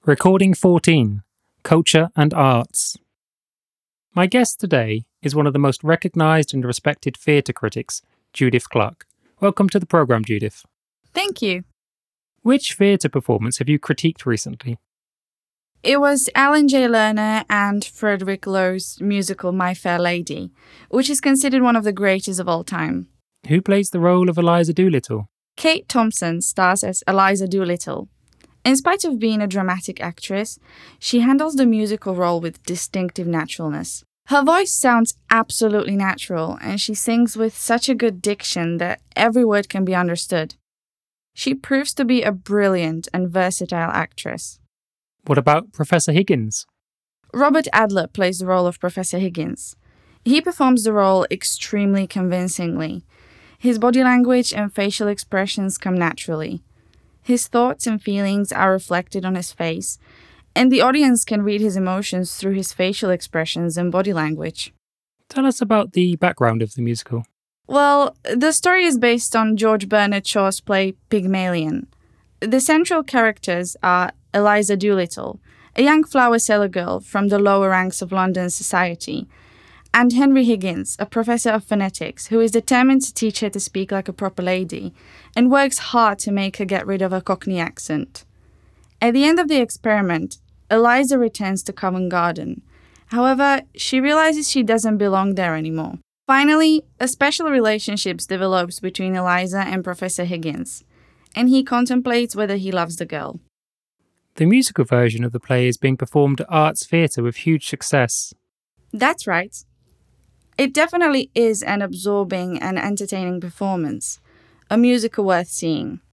Recording 14, Culture and Arts. My guest today is one of the most recognised and respected theatre critics, Judith Clark. Welcome to the programme, Judith. Thank you. Which theatre performance have you critiqued recently? It was Alan J. Lerner and Frederick Lowe's musical My Fair Lady, which is considered one of the greatest of all time. Who plays the role of Eliza Doolittle? Kate Thompson stars as Eliza Doolittle. In spite of being a dramatic actress, she handles the musical role with distinctive naturalness. Her voice sounds absolutely natural, and she sings with such a good diction that every word can be understood. She proves to be a brilliant and versatile actress. What about Professor Higgins? Robert Adler plays the role of Professor Higgins. He performs the role extremely convincingly. His body language and facial expressions come naturally. His thoughts and feelings are reflected on his face, and the audience can read his emotions through his facial expressions and body language. Tell us about the background of the musical. Well, the story is based on George Bernard Shaw's play Pygmalion. The central characters are Eliza Doolittle, a young flower seller girl from the lower ranks of London society, and Henry Higgins, a professor of phonetics who is determined to teach her to speak like a proper lady and works hard to make her get rid of her Cockney accent. At the end of the experiment, Eliza returns to Covent Garden. However, she realizes she doesn't belong there anymore. Finally, a special relationship develops between Eliza and Professor Higgins, and he contemplates whether he loves the girl. The musical version of the play is being performed at Arts Theatre with huge success. That's right. It definitely is an absorbing and entertaining performance, a musical worth seeing.